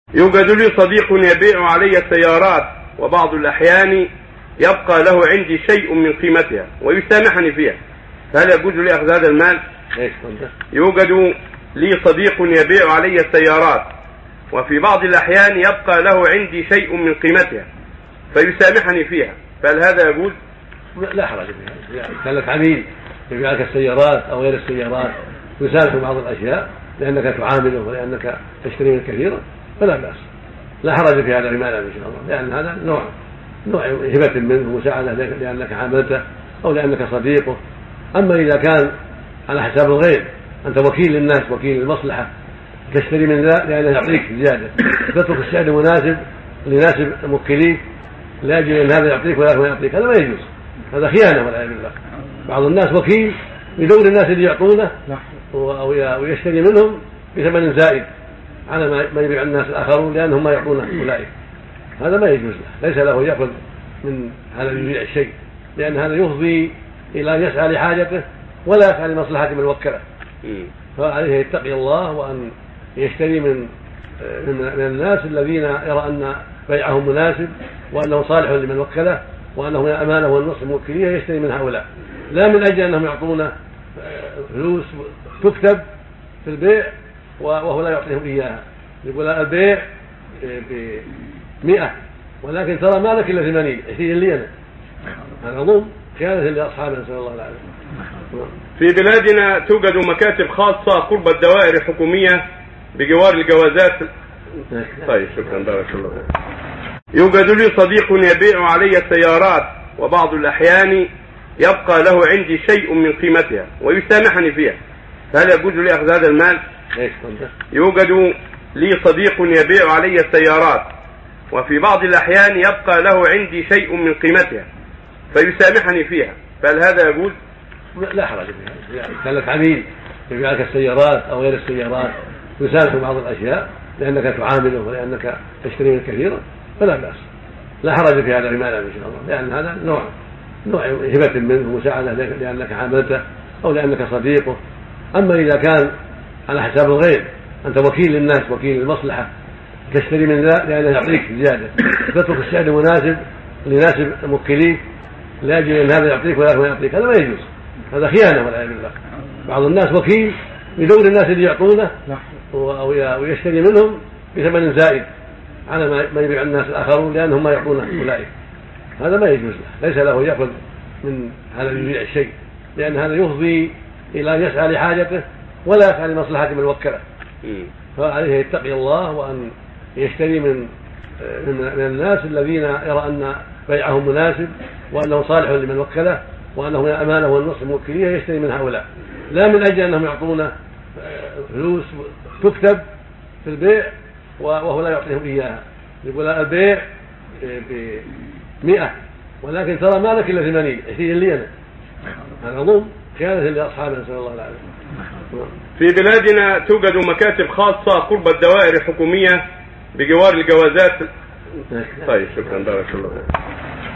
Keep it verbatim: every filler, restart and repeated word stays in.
يوجد لي صديق يبيع علي السيارات، وبعض الأحيان يبقى له عندي شيء من قيمتها ويسامحني فيها، فهل يجوز لي أخذ هذا المال؟ يوجد لي صديق يبيع علي السيارات، وفي بعض الأحيان يبقى له عندي شيء من قيمتها فيسامحني فيها، فهل هذا يجوز؟ لا حرج فيها، يعني كان لك عميل يبيع لك السيارات أو غير السيارات ويسامح بعض الأشياء لأنك تعامله ولأنك تشتري من كثيرا فلا بأس، لا حرج في هذا العمالة إن شاء الله، لأن هذا نوع نوع هبة منه ومساعدة لأنك عاملته أو لأنك صديقه. أما إذا كان على حساب الغير، أنت وكيل للناس، وكيل المصلحة، تشتري من ذا لأنه يعطيك زيادة، تترك السعر المناسب ليناسب موكليك لأجل أن هذا يعطيك ولا ما يعطيك، هذا ما يجوز، هذا خيانة والعياذ بالله. بعض الناس وكيل يدور الناس اللي يعطونه ويشتري منهم بثمن زائد على ما يبيع الناس الآخرون لأنهم ما يعطونه أولئك، هذا ما يجوز له، ليس له يأخذ من هذا يبيع الشيء، لأن هذا يفضي إلى أن يسعى لحاجته ولا يسعى لمصلحة من وكله، فعليه يتقي الله وأن يشتري من من الناس الذين يرى أن بيعهم مناسب وأنه صالح لمن وكله وأنه من الأمانة والنصح الموكلية، يشتري من هؤلاء لا من أجل أنهم يعطونه فلوس تكتب في البيع وهو لا يعطيهم إياها، يقول البيع بمئة ولكن ترى ما لك إلا ثمانين عشرين لي أنا، هذا ظلم خيانة لأصحابنا نسأل الله العافية. في بلادنا توجد مكاتب خاصة قرب الدوائر الحكومية بجوار الجوازات. طيب شكرا بارك الله. يوجد لي صديق يبيع علي السيارات، وبعض الأحيان يبقى له عندي شيء من قيمتها ويسامحني فيها، فهل يجوز لي أخذ هذا المال؟ يوجد لي صديق يبيع علي السيارات، وفي بعض الأحيان يبقى له عندي شيء من قيمتها فيسامحني فيها، فهل هذا يجوز؟ لا حرج فيها، يعني كان لك عميل يبيع لك السيارات أو غير السيارات ويسامح بعض الأشياء لأنك تعامله ولأنك تشتري من كثيرا فلا بأس، لا حرج في هذا العمالة إن شاء الله، لأن هذا نوع نوع هبة منه ومساعدة لأنك عاملته أو لأنك صديقه. أما إذا كان على حساب الغير، أنت وكيل للناس، وكيل المصلحة، تشتري من ذا لأنه يعطيك زيادة، تترك السعر المناسب ليناسب موكليك لأجل أن هذا يعطيك ولا ما يعطيك، هذا ما يجوز، هذا خيانة والعياذ بالله. بعض الناس وكيل يدور الناس اللي يعطونه ويشتري منهم بثمن زائد على ما يبيع الناس الآخرون لأنهم ما يعطونه أولئك، هذا ما يجوز له، ليس له يأخذ من هذا يبيع الشيء، لأن هذا يفضي إلى أن يسعى لحاجته ولا يسعى لمصلحة من وكله، فعليه يتقي الله وأن يشتري من من الناس الذين يرى أن بيعهم مناسب وأنه صالح لمن وكله وأنه من الأمانة والنصح الموكلية، يشتري من هؤلاء لا من أجل أنهم يعطونه فلوس تكتب في البيع وهو لا يعطيهم إياها، يقول البيع بمئة ولكن ترى ما لك إلا ثمانين عشرين لي أنا، هذا ظلم خيانة لأصحابنا نسأل الله العافية. في بلادنا توجد مكاتب خاصة قرب الدوائر الحكومية بجوار الجوازات. طيب شكرا بارك الله.